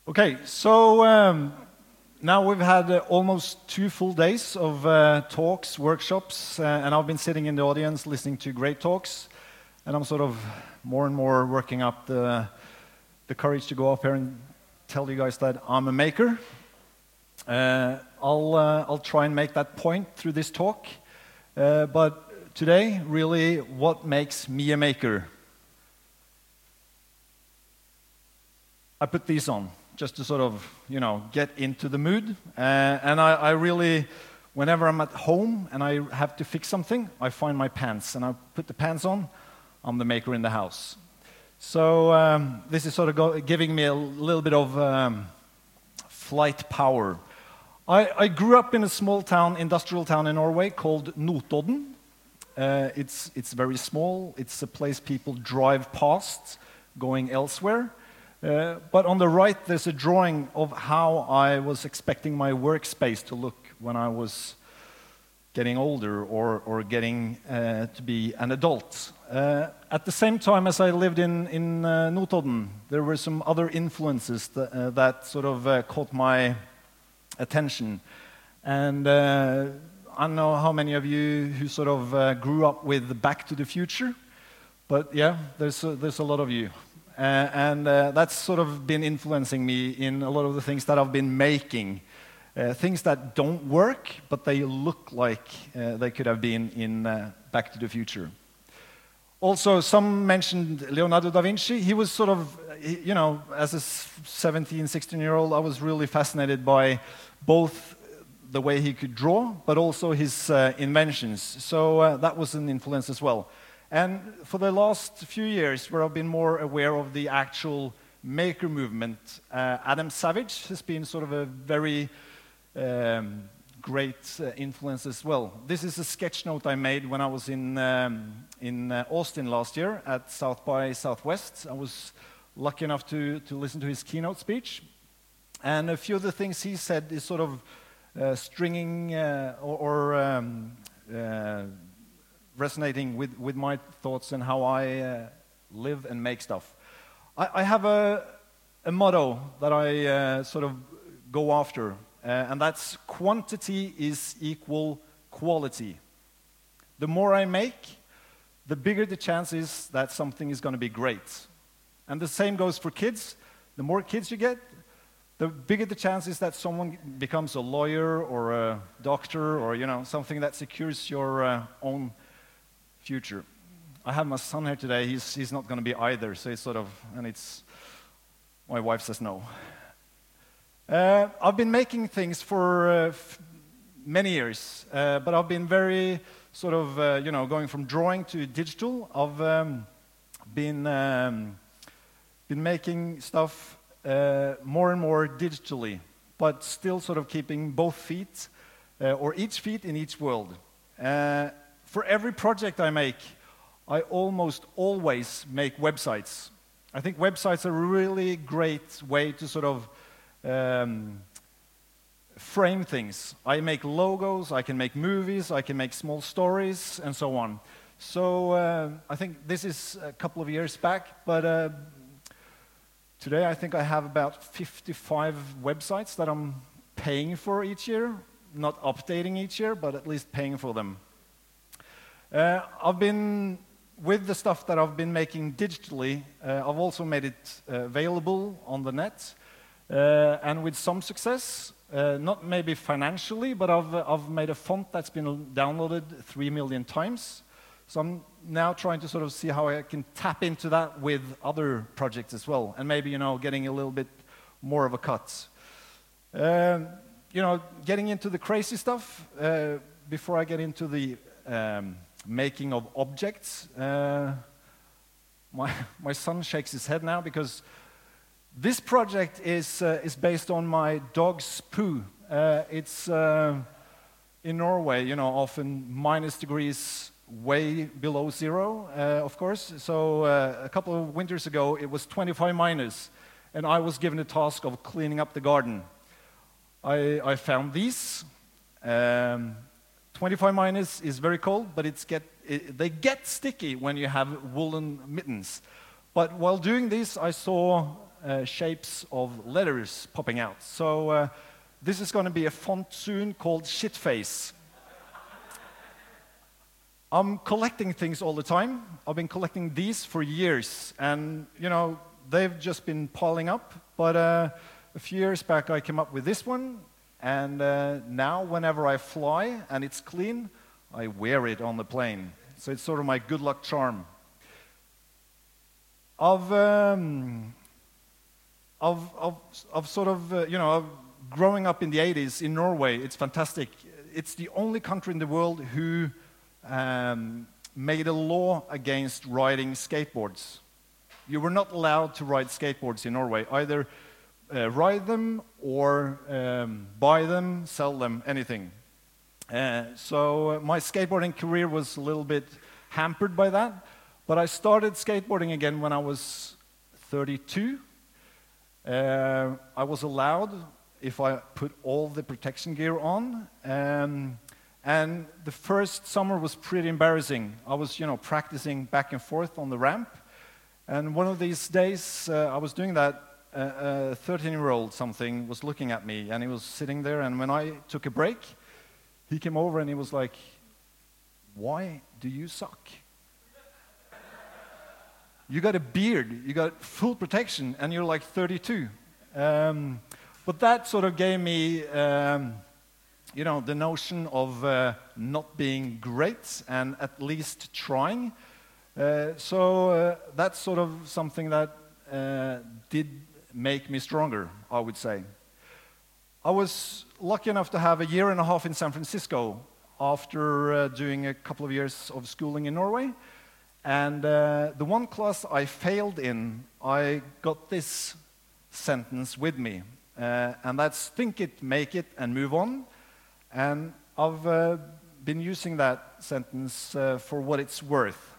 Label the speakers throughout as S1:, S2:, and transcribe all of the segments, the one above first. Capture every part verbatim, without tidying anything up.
S1: Okay, so um, now we've had uh, almost two full days of uh, talks, workshops, uh, and I've been sitting in the audience listening to great talks, and I'm sort of more and more working up the, the courage to go up here and tell you guys that I'm a maker. Uh, I'll, uh, I'll try and make that point through this talk, uh, but today, really, what makes me a maker? I put these on, just to sort of, you know, get into the mood. Uh, and I, I really, whenever I'm at home and I have to fix something, I find my pants, and I put the pants on. I'm the maker in the house. So um, this is sort of go giving me a little bit of um, flight power. I, I grew up in a small town, industrial town in Norway called Notodden. Uh, it's, it's very small. It's a place people drive past, going elsewhere. Uh, but on the right, there's a drawing of how I was expecting my workspace to look when I was getting older or, or getting uh, to be an adult. Uh, at the same time as I lived in, in uh, Notodden, there were some other influences that, uh, that sort of uh, caught my attention. And uh, I don't know how many of you who sort of uh, grew up with Back to the Future, but yeah, there's a, there's a lot of you. Uh, and uh, that's sort of been influencing me in a lot of the things that I've been making. Uh, things that don't work, but they look like uh, they could have been in uh, Back to the Future. Also, some mentioned Leonardo da Vinci. He was sort of, you know, as a seventeen, sixteen-year-old, I was really fascinated by both the way he could draw, but also his uh, inventions. So uh, that was an influence as well. And for the last few years, where I've been more aware of the actual maker movement, uh, Adam Savage has been sort of a very um, great uh, influence as well. This is a sketch note I made when I was in, um, in uh, Austin last year at South by Southwest. I was lucky enough to, to listen to his keynote speech. And a few of the things he said is sort of uh, stringing uh, or, or um, uh, resonating with, with my thoughts and how I uh, live and make stuff. I, I have a, a motto that I uh, sort of go after, uh, and that's quantity is equal quality. The more I make, the bigger the chance is that something is going to be great. And the same goes for kids. The more kids you get, the bigger the chance is that someone becomes a lawyer or a doctor or, you know, something that secures your uh, own future. I have my son here today. He's, he's not going to be either, so it's sort of, and it's, my wife says no. Uh, I've been making things for uh, f many years, uh, but I've been very sort of, uh, you know, going from drawing to digital. I've um, been, um, been making stuff uh, more and more digitally, but still sort of keeping both feet, uh, or each feet in each world. Uh, For every project I make, I almost always make websites. I think websites are a really great way to sort of um, frame things. I make logos, I can make movies, I can make small stories, and so on. So uh, I think this is a couple of years back, but uh, today I think I have about fifty-five websites that I'm paying for each year. Not updating each year, but at least paying for them. Uh, I've been, with the stuff that I've been making digitally, uh, I've also made it uh, available on the net, uh, and with some success, uh, not maybe financially, but I've, uh, I've made a font that's been downloaded three million times. So I'm now trying to sort of see how I can tap into that with other projects as well, and maybe, you know, getting a little bit more of a cut. Uh, you know, getting into the crazy stuff, uh, before I get into the um, making of objects. Uh, my, my son shakes his head now because this project is, uh, is based on my dog's poo. Uh, it's uh, in Norway, you know, often minus degrees way below zero, uh, of course. So uh, a couple of winters ago, it was twenty-five minus, and I was given the task of cleaning up the garden. I, I found these. Um, twenty-five minus is very cold, but it's get, it, they get sticky when you have woolen mittens. But while doing this, I saw uh, shapes of letters popping out. So uh, this is going to be a font soon called Shitface. I'm collecting things all the time. I've been collecting these for years, and you know, they've just been piling up. But uh, a few years back, I came up with this one, and uh, now whenever I fly and it's clean, I wear it on the plane. So it's sort of my good luck charm. Of, um, of, of, of sort of, uh, you know, of growing up in the eighties in Norway, it's fantastic. It's the only country in the world who Um, made a law against riding skateboards. You were not allowed to ride skateboards in Norway, either uh, ride them or um, buy them, sell them, anything. Uh, so uh, my skateboarding career was a little bit hampered by that, but I started skateboarding again when I was thirty-two. Uh, I was allowed if I put all the protection gear on. Um, And the first summer was pretty embarrassing. I was, you know, practicing back and forth on the ramp. And one of these days, uh, I was doing that, uh, a thirteen-year-old something was looking at me, and he was sitting there, and when I took a break, he came over and he was like, "Why do you suck? You got a beard, you got full protection, and you're like thirty-two. Um, but that sort of gave me... Um, you know, the notion of uh, not being great and at least trying. Uh, so uh, that's sort of something that uh, did make me stronger, I would say. I was lucky enough to have a year and a half in San Francisco after uh, doing a couple of years of schooling in Norway. And uh, the one class I failed in, I got this sentence with me. Uh, and that's think it, make it, and move on. And I've uh, been using that sentence uh, for what it's worth.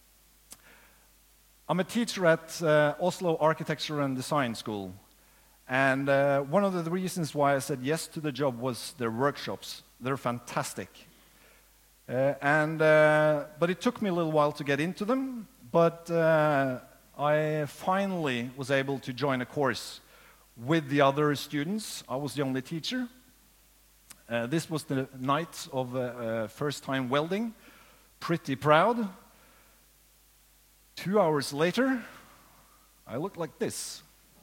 S1: I'm a teacher at uh, Oslo Architecture and Design School. And uh, one of the reasons why I said yes to the job was their workshops. They're fantastic. Uh, and, uh, but it took me a little while to get into them. But uh, I finally was able to join a course with the other students. I was the only teacher. Uh, this was the night of uh, uh, first time welding. Pretty proud. Two hours later, I looked like this.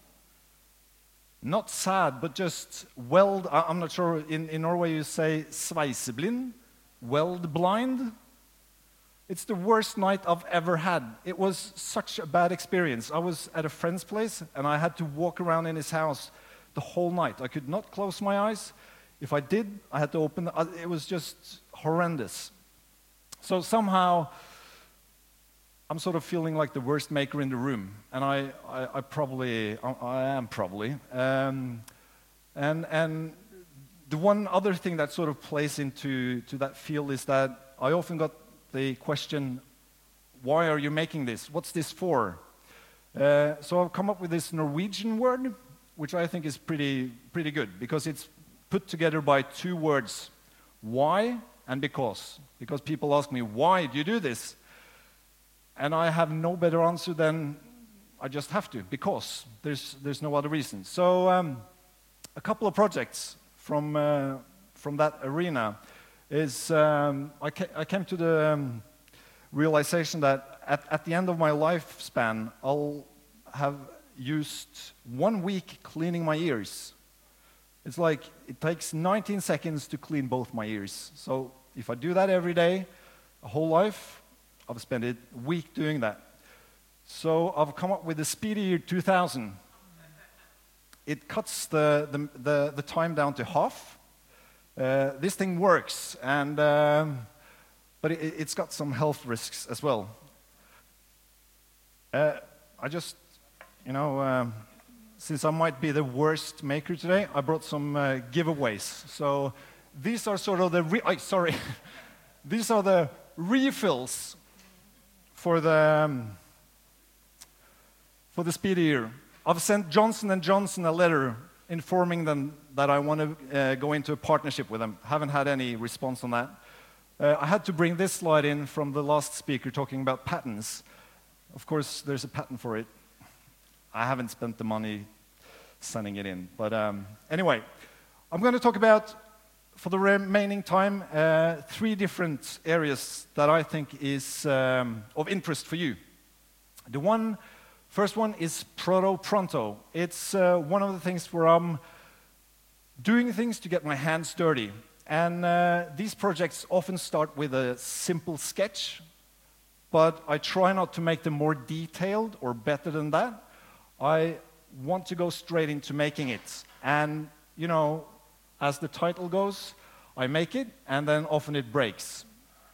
S1: Not sad, but just weld. I I'm not sure, in, in Norway you say sveiseblind, weld blind. It's the worst night I've ever had. It was such a bad experience. I was at a friend's place, and I had to walk around in his house the whole night. I could not close my eyes. If I did, I had to open the, it was just horrendous. So somehow, I'm sort of feeling like the worst maker in the room. And I, I, I probably, I, I am probably. Um, and, and the one other thing that sort of plays into to that field is that I often got the question, why are you making this? What's this for? Uh, so I've come up with this Norwegian word, which I think is pretty, pretty good, because it's put together by two words, why and because. Because people ask me, why do you do this? And I have no better answer than I just have to, because there's, there's no other reason. So um, a couple of projects from, uh, from that arena is, um, I, ca I came to the um, realization that at, at the end of my lifespan, I'll have used one week cleaning my ears. It's like it takes nineteen seconds to clean both my ears. So if I do that every day, a whole life, I've spent a week doing that. So I've come up with the Speedy Ear two thousand. It cuts the, the, the, the time down to half. Uh, this thing works, and, um, but it, it's got some health risks as well. Uh, I just, you know, um, since I might be the worst maker today, I brought some uh, giveaways. So these are sort of the, re oh, sorry, these are the refills for the, um, for the Speedy Ear. I've sent Johnson and Johnson a letter informing them that I want to uh, go into a partnership with them. Haven't had any response on that. Uh, I had to bring this slide in from the last speaker talking about patents. Of course, there's a patent for it. I haven't spent the money sending it in. But um, anyway, I'm going to talk about, for the remaining time, uh, three different areas that I think is um, of interest for you. The one, first one is Proto Pronto. It's uh, one of the things where I'm doing things to get my hands dirty. And uh, these projects often start with a simple sketch, but I try not to make them more detailed or better than that. I want to go straight into making it. And, you know, as the title goes, I make it, and then often it breaks.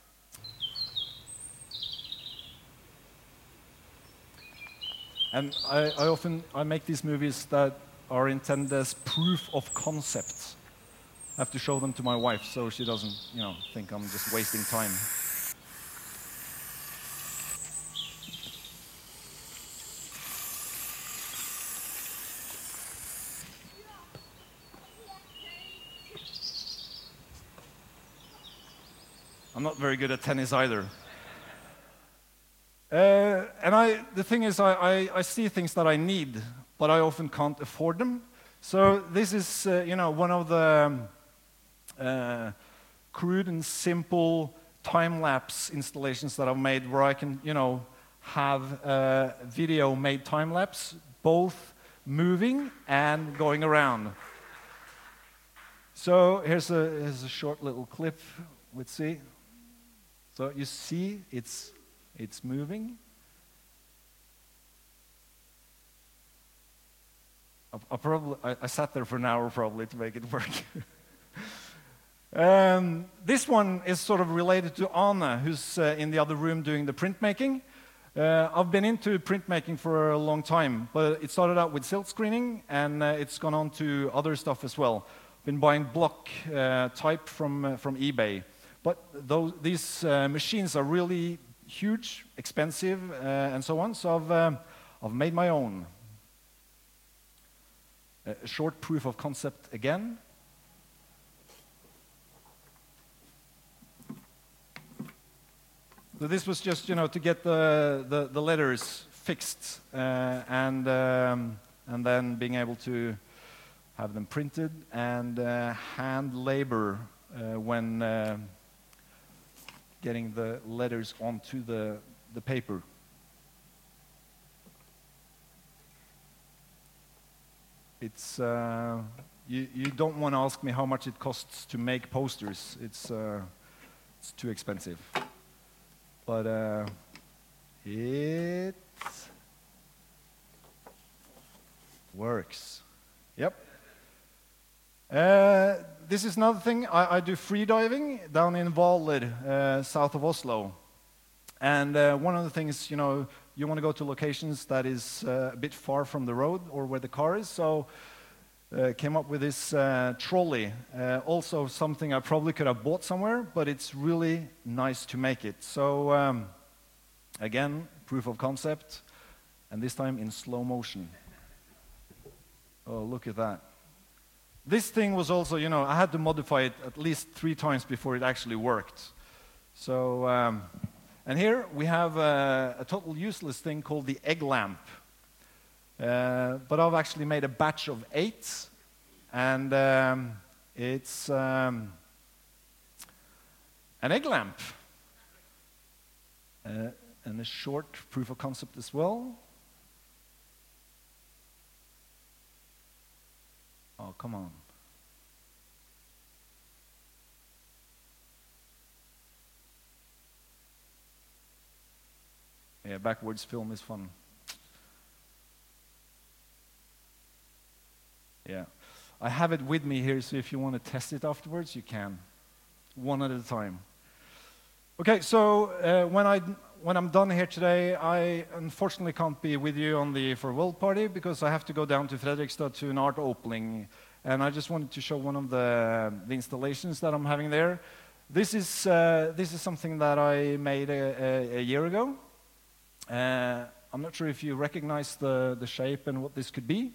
S1: And I, I often I make these movies that are intended as proof of concept. I have to show them to my wife so she doesn't, you know, think I'm just wasting time. I'm not very good at tennis either. Uh, and I, the thing is, I, I, I see things that I need, but I often can't afford them. So this is, uh, you know, one of the um, uh, crude and simple time-lapse installations that I've made, where I can, you know, have uh, video made time-lapse, both moving and going around. So here's a, here's a short little clip. Let's see. So you see, it's it's moving. I, I probably I, I sat there for an hour probably to make it work. um, this one is sort of related to Anna, who's uh, in the other room doing the printmaking. Uh, I've been into printmaking for a long time, but it started out with silk screening, and uh, it's gone on to other stuff as well. Been buying block uh, type from uh, from eBay. But those, these uh, machines are really huge, expensive, uh, and so on, so I've, um, I've made my own. A short proof of concept again. So this was just, you know, to get the, the, the letters fixed, uh, and, um, and then being able to have them printed and uh, hand labor uh, when uh, getting the letters onto the, the paper. It's, uh, you, you don't want to ask me how much it costs to make posters. It's, uh, it's too expensive. But uh, it works. Yep. Uh, this is another thing. I, I do free diving down in Hvaler, uh, south of Oslo. And uh, one of the things, you know, you want to go to locations that is uh, a bit far from the road or where the car is. So uh, came up with this uh, trolley. Uh, also something I probably could have bought somewhere, but it's really nice to make it. So um, again, proof of concept, and this time in slow motion. Oh, look at that. This thing was also, you know, I had to modify it at least three times before it actually worked. So, um, and here we have a, a total useless thing called the egg lamp. Uh, but I've actually made a batch of eight, and um, it's um, an egg lamp. Uh, and a short proof of concept as well. Oh, come on. Yeah, backwards film is fun. Yeah. I have it with me here, so if you want to test it afterwards, you can. One at a time. Okay, so uh, when, I, when I'm done here today, I unfortunately can't be with you on the farewell party because I have to go down to Fredrikstad to an art opening. And I just wanted to show one of the, the installations that I'm having there. This is, uh, this is something that I made a, a, a year ago. Uh, I'm not sure if you recognize the, the shape and what this could be.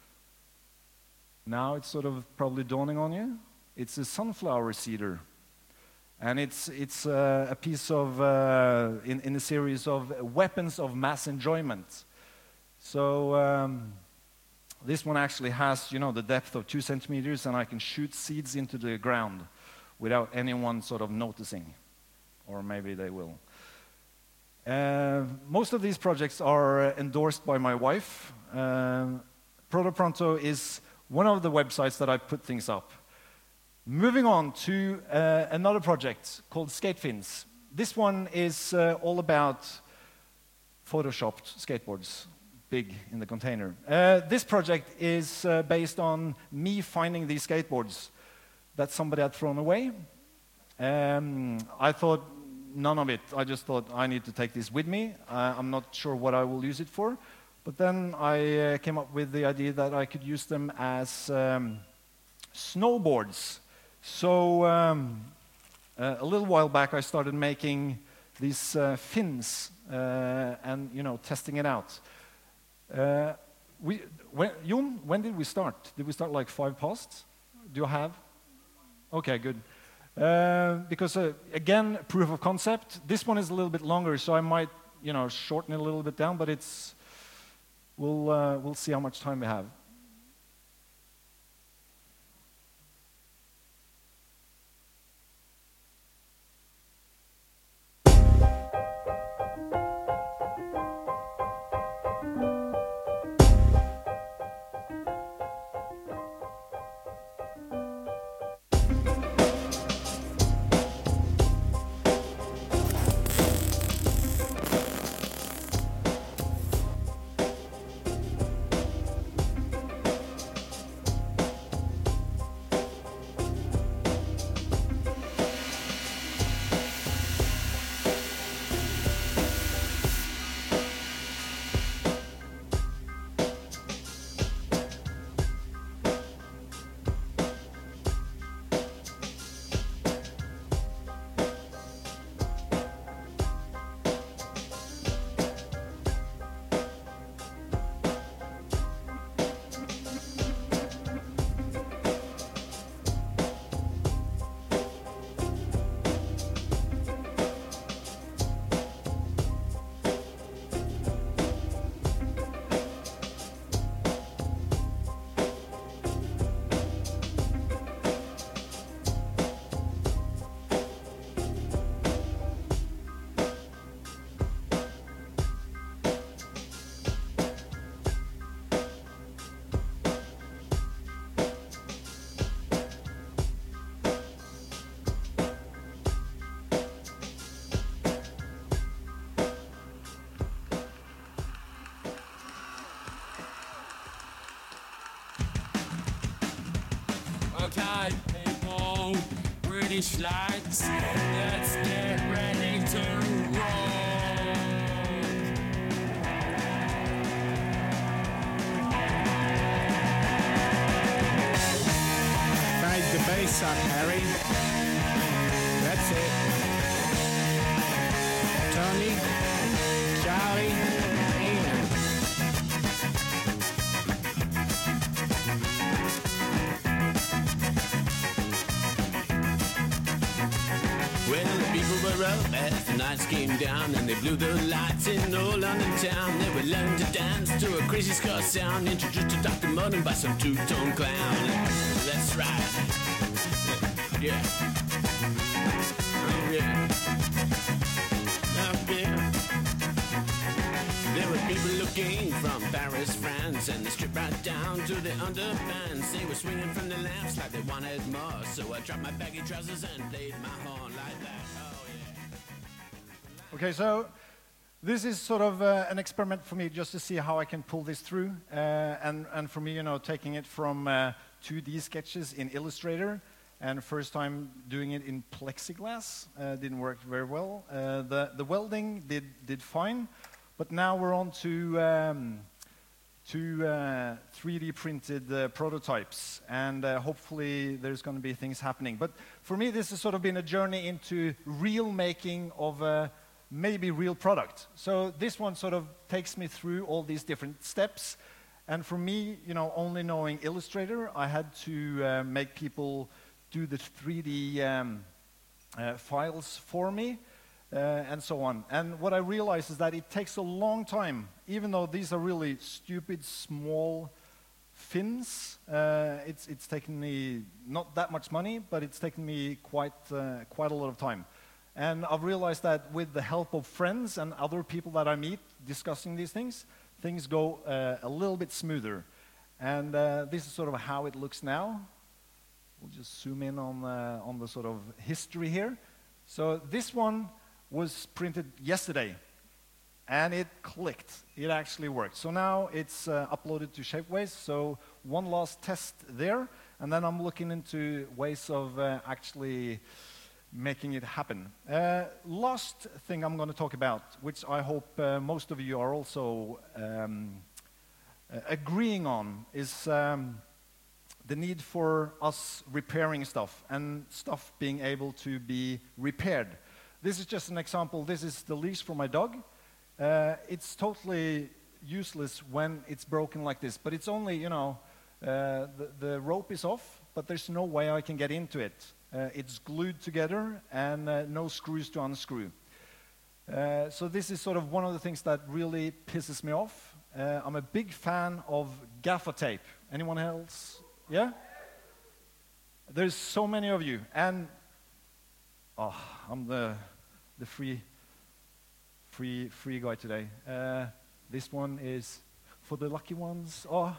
S1: Now it's sort of probably dawning on you. It's a sunflower seeder. And it's, it's uh, a piece of, uh, in, in a series of weapons of mass enjoyment. So um, this one actually has, you know, the depth of two centimeters, and I can shoot seeds into the ground without anyone sort of noticing, or maybe they will. Uh, most of these projects are endorsed by my wife. Uh, Protopronto is one of the websites that I put things up. Moving on to uh, another project called Skatefins. This one is uh, all about photoshopped skateboards, big in the container. Uh, this project is uh, based on me finding these skateboards that somebody had thrown away. Um, I thought none of it. I just thought I need to take this with me. Uh, I'm not sure what I will use it for. But then I uh, came up with the idea that I could use them as um, snowboards. So um, uh, a little while back I started making these uh, fins uh, and, you know, testing it out. Uh, we, when, Jon, when did we start? Did we start like five posts? Do you have? Okay, good. Uh, because uh, again, proof of concept. This one is a little bit longer, so I might, you know, shorten it a little bit down. But it's we'll uh, we'll see how much time we have.
S2: Okay, people, British lads, let's get ready to roll.
S3: Fade the bass up, Harry. That's it. Tony, Charlie, Ian.
S2: Well, the people were up as the nights came down, and they blew the lights in old London town. They would learn to dance to a crazy ska sound, introduced to Doctor Mudden by some two-tone clown. That's right. Yeah. Oh, yeah. Oh, yeah. There were people looking from Paris, France, and they stripped right down to the underpants. They were swinging from the lamps like they wanted more, so I dropped my baggy trousers and played my horn like that. Oh, yeah.
S1: Okay, so this is sort of uh, an experiment for me just to see how I can pull this through. Uh, and, and for me, you know, taking it from uh, two D sketches in Illustrator, and first time doing it in plexiglass, uh, didn't work very well. Uh, the, the welding did, did fine, but now we're on to, um, to uh, three D printed uh, prototypes, and uh, hopefully there's going to be things happening. But for me, this has sort of been a journey into real making of a maybe real product. So this one sort of takes me through all these different steps. And for me, you know, only knowing Illustrator, I had to uh, make people do the three D um, uh, files for me. uh, and so on. And what I realized is that it takes a long time, even though these are really stupid, small fins. Uh, it's, it's taken me not that much money, but it's taken me quite, uh, quite a lot of time. And I've realized that with the help of friends and other people that I meet discussing these things, things go uh, a little bit smoother. And uh, this is sort of how it looks now. We'll just zoom in on, uh, on the sort of history here. So this one was printed yesterday, and it clicked. It actually worked. So now it's uh, uploaded to Shapeways. So one last test there, and then I'm looking into ways of uh, actually making it happen. Uh, last thing I'm going to talk about, which I hope uh, most of you are also um, uh, agreeing on, is um, the need for us repairing stuff and stuff being able to be repaired. This is just an example. This is the leash for my dog. Uh, it's totally useless when it's broken like this, but it's only, you know, uh, the, the rope is off, but there's no way I can get into it. Uh, it's glued together and uh, no screws to unscrew. Uh, so this is sort of one of the things that really pisses me off. Uh, I'm a big fan of gaffer tape. Anyone else? Yeah? There's so many of you, and oh, I'm the the free free free guy today. Uh, this one is for the lucky ones. Oh,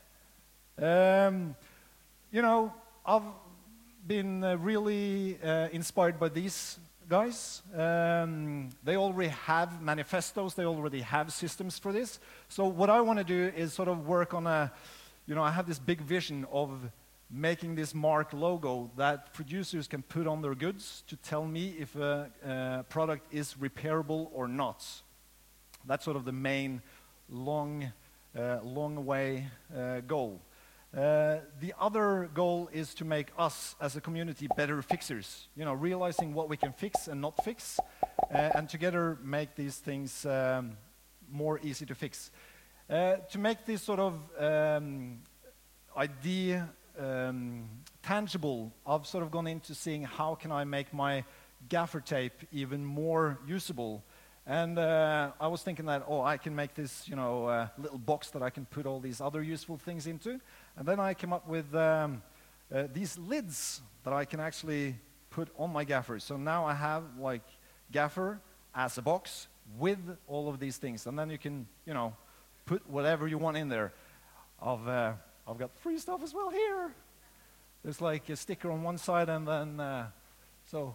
S1: um, you know, I've been uh, really uh, inspired by these guys. Um, they already have manifestos. They already have systems for this. So what I want to do is sort of work on a, you know, I have this big vision of making this mark logo that producers can put on their goods to tell me if a, a product is repairable or not. That's sort of the main long, uh, long way uh, goal. Uh, the other goal is to make us as a community better fixers, you know, realizing what we can fix and not fix, uh, and together make these things um, more easy to fix. Uh, to make this sort of um, idea um, tangible, I've sort of gone into seeing how can I make my gaffer tape even more usable. And uh, I was thinking that, oh, I can make this, you know, uh, little box that I can put all these other useful things into. And then I came up with um, uh, these lids that I can actually put on my gaffer. So now I have, like, gaffer as a box with all of these things. And then you can, you know, put whatever you want in there. I've, uh, I've got free stuff as well here. There's, like, a sticker on one side and then, uh, so.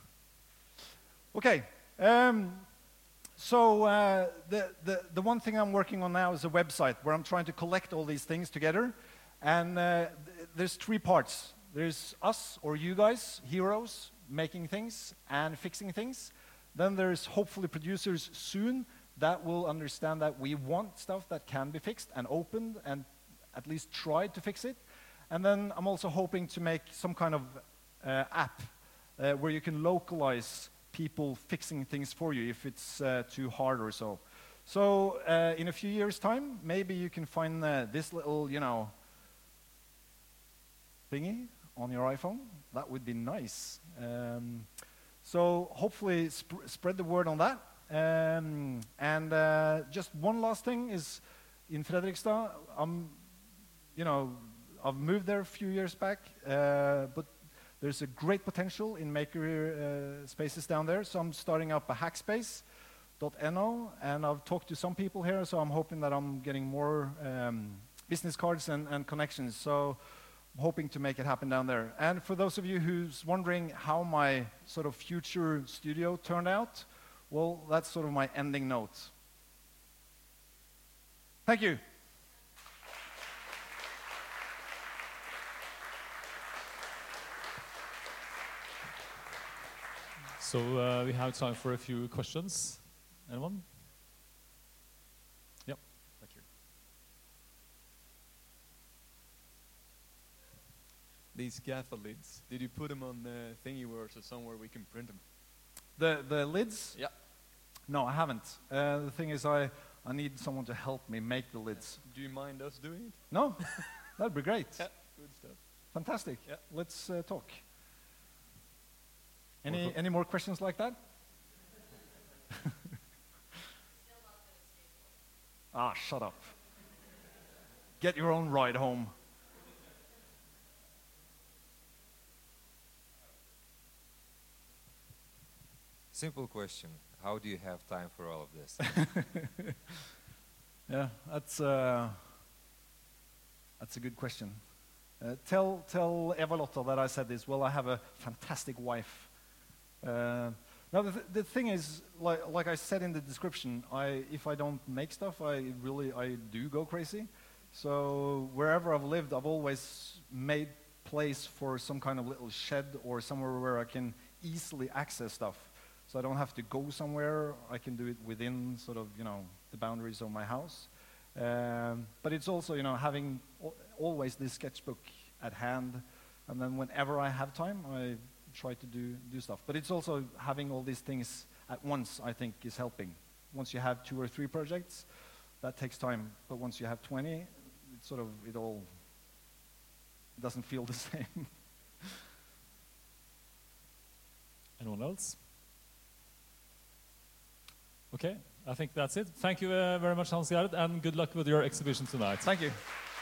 S1: Okay. Um, So uh, the, the, the one thing I'm working on now is a website where I'm trying to collect all these things together. And uh, th there's three parts. There's us, or you guys, heroes, making things and fixing things. Then there's hopefully producers soon that will understand that we want stuff that can be fixed and opened and at least try to fix it. And then I'm also hoping to make some kind of uh, app uh, where you can localize people fixing things for you if it's uh, too hard or so. So uh, in a few years' time, maybe you can find uh, this little, you know, thingy on your iPhone. That would be nice. Um, so hopefully sp spread the word on that. Um, and uh, just one last thing is, in Fredrikstad, I'm, you know, I've moved there a few years back, uh, but there's a great potential in maker uh, spaces down there, so I'm starting up a hackspace dot N O, and I've talked to some people here, so I'm hoping that I'm getting more um, business cards and, and connections, so I'm hoping to make it happen down there. And for those of you who's wondering how my sort of future studio turned out, well, that's sort of my ending note. Thank you.
S4: So uh, we have time for a few questions. Anyone? Yep. Thank you.
S5: These gaffer lids, did you put them on uh, Thingiverse or somewhere we can print them?
S1: The, the lids?
S5: Yeah.
S1: No, I haven't. Uh, the thing is, I, I need someone to help me make the lids.
S5: Do you mind us doing it?
S1: No? That'd be great.
S5: Yeah, good stuff.
S1: Fantastic.
S5: Yeah.
S1: Let's uh, talk. Any, any more questions like that? Ah, shut up. Get your own ride home.
S6: Simple question. How do you have time for all of this?
S1: Yeah, that's uh, that's a good question. Uh, tell tell Eva-Lotta that I said this. Well, I have a fantastic wife. Uh, now the, th the thing is, like like I said in the description, I if I don't make stuff, I really I do go crazy. So wherever I've lived, I've always made place for some kind of little shed or somewhere where I can easily access stuff. So I don't have to go somewhere. I can do it within sort of, you know, the boundaries of my house. Um, but it's also, you know, having al always this sketchbook at hand. And then whenever I have time, I try to do, do stuff. But it's also having all these things at once, I think, is helping. Once you have two or three projects, that takes time. But once you have twenty, it's sort of, it all doesn't feel the same.
S4: Anyone else? Okay, I think that's it. Thank you uh, very much, Hans Gerd, and good luck with your exhibition tonight.
S1: Thank you.